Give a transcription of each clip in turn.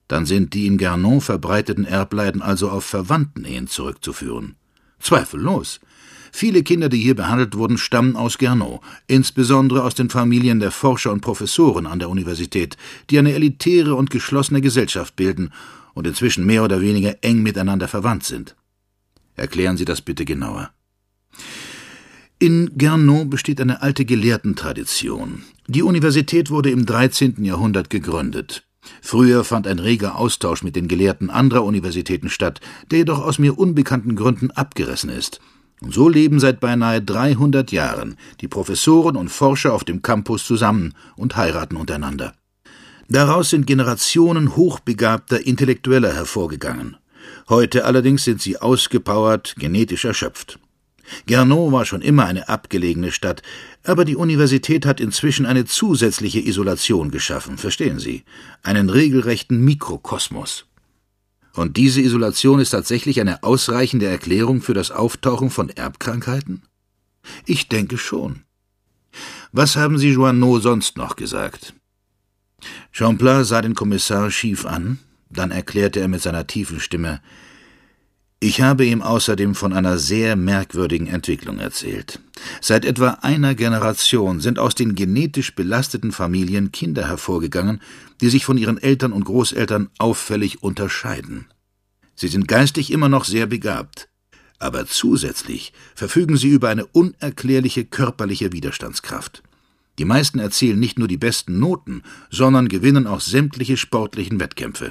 Dann sind die in Gernon verbreiteten Erbleiden also auf Verwandtenehen zurückzuführen. Zweifellos. Viele Kinder, die hier behandelt wurden, stammen aus Gernon, insbesondere aus den Familien der Forscher und Professoren an der Universität, die eine elitäre und geschlossene Gesellschaft bilden und inzwischen mehr oder weniger eng miteinander verwandt sind. Erklären Sie das bitte genauer. In Gernon besteht eine alte Gelehrtentradition. Die Universität wurde im 13. Jahrhundert gegründet. Früher fand ein reger Austausch mit den Gelehrten anderer Universitäten statt, der jedoch aus mir unbekannten Gründen abgerissen ist. Und so leben seit beinahe 300 Jahren die Professoren und Forscher auf dem Campus zusammen und heiraten untereinander. Daraus sind Generationen hochbegabter Intellektueller hervorgegangen. Heute allerdings sind sie ausgepowert, genetisch erschöpft. Gernon war schon immer eine abgelegene Stadt, aber die Universität hat inzwischen eine zusätzliche Isolation geschaffen, verstehen Sie? Einen regelrechten Mikrokosmos. Und diese Isolation ist tatsächlich eine ausreichende Erklärung für das Auftauchen von Erbkrankheiten? Ich denke schon. Was haben Sie Joanneau sonst noch gesagt? Champlain sah den Kommissar schief an, dann erklärte er mit seiner tiefen Stimme: Ich habe ihm außerdem von einer sehr merkwürdigen Entwicklung erzählt. Seit etwa einer Generation sind aus den genetisch belasteten Familien Kinder hervorgegangen, die sich von ihren Eltern und Großeltern auffällig unterscheiden. Sie sind geistig immer noch sehr begabt, aber zusätzlich verfügen sie über eine unerklärliche körperliche Widerstandskraft. Die meisten erzielen nicht nur die besten Noten, sondern gewinnen auch sämtliche sportlichen Wettkämpfe.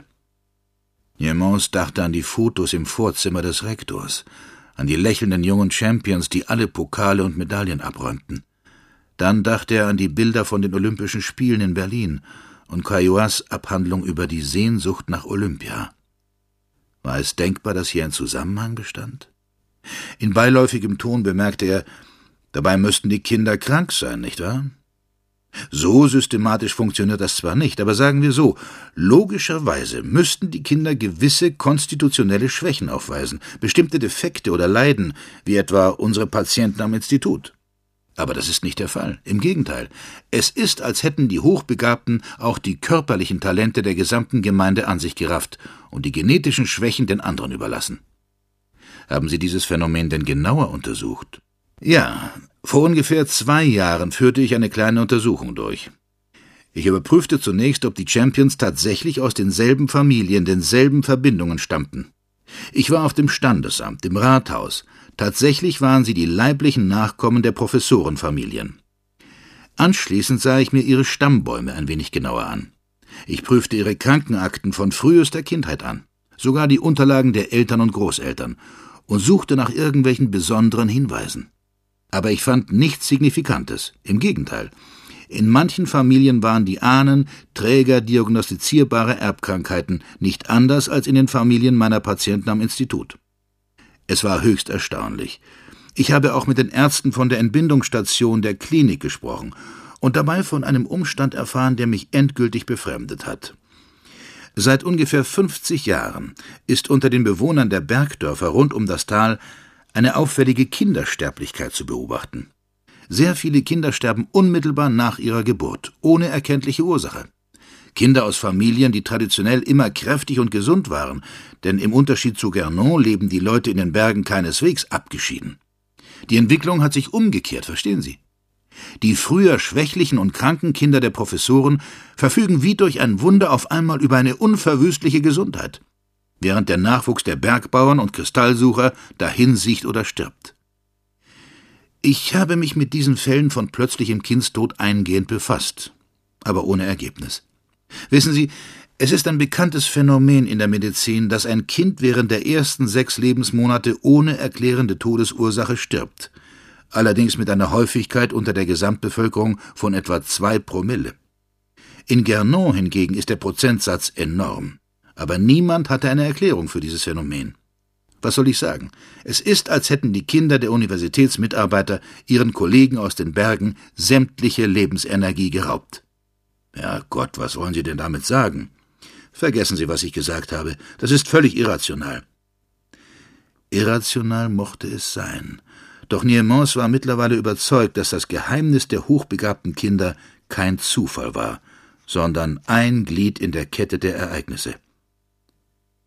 Niemans dachte an die Fotos im Vorzimmer des Rektors, an die lächelnden jungen Champions, die alle Pokale und Medaillen abräumten. Dann dachte er an die Bilder von den Olympischen Spielen in Berlin und Caillois' Abhandlung über die Sehnsucht nach Olympia. War es denkbar, dass hier ein Zusammenhang bestand? In beiläufigem Ton bemerkte er, dabei müssten die Kinder krank sein, nicht wahr? So systematisch funktioniert das zwar nicht, aber sagen wir so, logischerweise müssten die Kinder gewisse konstitutionelle Schwächen aufweisen, bestimmte Defekte oder Leiden, wie etwa unsere Patienten am Institut. Aber das ist nicht der Fall. Im Gegenteil. Es ist, als hätten die Hochbegabten auch die körperlichen Talente der gesamten Gemeinde an sich gerafft und die genetischen Schwächen den anderen überlassen. Haben Sie dieses Phänomen denn genauer untersucht? Ja, vor ungefähr 2 Jahren führte ich eine kleine Untersuchung durch. Ich überprüfte zunächst, ob die Champions tatsächlich aus denselben Familien, denselben Verbindungen stammten. Ich war auf dem Standesamt, im Rathaus. Tatsächlich waren sie die leiblichen Nachkommen der Professorenfamilien. Anschließend sah ich mir ihre Stammbäume ein wenig genauer an. Ich prüfte ihre Krankenakten von frühester Kindheit an, sogar die Unterlagen der Eltern und Großeltern, und suchte nach irgendwelchen besonderen Hinweisen. Aber ich fand nichts Signifikantes, im Gegenteil. In manchen Familien waren die Ahnen Träger diagnostizierbarer Erbkrankheiten, nicht anders als in den Familien meiner Patienten am Institut. Es war höchst erstaunlich. Ich habe auch mit den Ärzten von der Entbindungsstation der Klinik gesprochen und dabei von einem Umstand erfahren, der mich endgültig befremdet hat. Seit ungefähr 50 Jahren ist unter den Bewohnern der Bergdörfer rund um das Tal eine auffällige Kindersterblichkeit zu beobachten. Sehr viele Kinder sterben unmittelbar nach ihrer Geburt, ohne erkenntliche Ursache. Kinder aus Familien, die traditionell immer kräftig und gesund waren, denn im Unterschied zu Gernon leben die Leute in den Bergen keineswegs abgeschieden. Die Entwicklung hat sich umgekehrt, verstehen Sie? Die früher schwächlichen und kranken Kinder der Professoren verfügen wie durch ein Wunder auf einmal über eine unverwüstliche Gesundheit, während der Nachwuchs der Bergbauern und Kristallsucher dahinsiecht oder stirbt. Ich habe mich mit diesen Fällen von plötzlichem Kindstod eingehend befasst, aber ohne Ergebnis. Wissen Sie, es ist ein bekanntes Phänomen in der Medizin, dass ein Kind während der ersten 6 Lebensmonate ohne erklärende Todesursache stirbt, allerdings mit einer Häufigkeit unter der Gesamtbevölkerung von etwa 2 Promille. In Gernon hingegen ist der Prozentsatz enorm, aber niemand hatte eine Erklärung für dieses Phänomen. Was soll ich sagen? Es ist, als hätten die Kinder der Universitätsmitarbeiter ihren Kollegen aus den Bergen sämtliche Lebensenergie geraubt. Ja Gott, was wollen Sie denn damit sagen? Vergessen Sie, was ich gesagt habe. Das ist völlig irrational. Irrational mochte es sein. Doch Niemans war mittlerweile überzeugt, dass das Geheimnis der hochbegabten Kinder kein Zufall war, sondern ein Glied in der Kette der Ereignisse.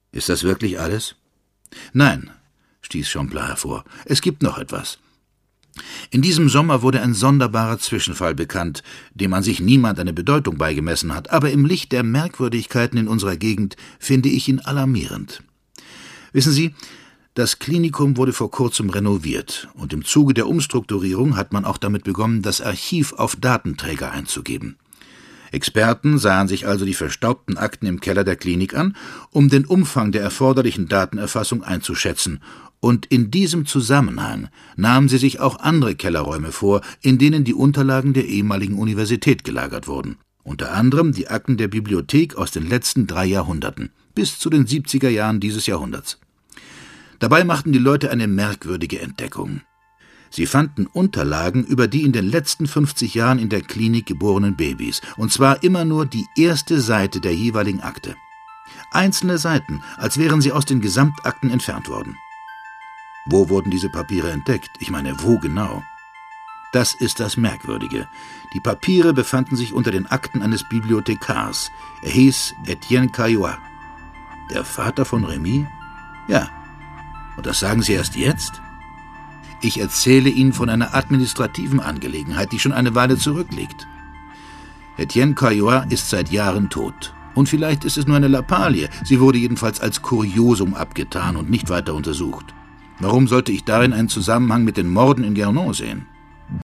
»Ist das wirklich alles?« »Nein«, stieß Champlain hervor, »es gibt noch etwas.« In diesem Sommer wurde ein sonderbarer Zwischenfall bekannt, dem an sich niemand eine Bedeutung beigemessen hat, aber im Licht der Merkwürdigkeiten in unserer Gegend finde ich ihn alarmierend. Wissen Sie, das Klinikum wurde vor kurzem renoviert, und im Zuge der Umstrukturierung hat man auch damit begonnen, das Archiv auf Datenträger einzugeben. Experten sahen sich also die verstaubten Akten im Keller der Klinik an, um den Umfang der erforderlichen Datenerfassung einzuschätzen, und in diesem Zusammenhang nahmen sie sich auch andere Kellerräume vor, in denen die Unterlagen der ehemaligen Universität gelagert wurden, unter anderem die Akten der Bibliothek aus den letzten 3 Jahrhunderten, bis zu den 70er Jahren dieses Jahrhunderts. Dabei machten die Leute eine merkwürdige Entdeckung. Sie fanden Unterlagen über die in den letzten 50 Jahren in der Klinik geborenen Babys, und zwar immer nur die erste Seite der jeweiligen Akte. Einzelne Seiten, als wären sie aus den Gesamtakten entfernt worden. Wo wurden diese Papiere entdeckt? Ich meine, wo genau? Das ist das Merkwürdige. Die Papiere befanden sich unter den Akten eines Bibliothekars. Er hieß Etienne Caillois. Der Vater von Remy? Ja. Und das sagen Sie erst jetzt? Ich erzähle Ihnen von einer administrativen Angelegenheit, die schon eine Weile zurückliegt. Etienne Caillois ist seit Jahren tot. Und vielleicht ist es nur eine Lappalie. Sie wurde jedenfalls als Kuriosum abgetan und nicht weiter untersucht. Warum sollte ich darin einen Zusammenhang mit den Morden in Guernesey sehen?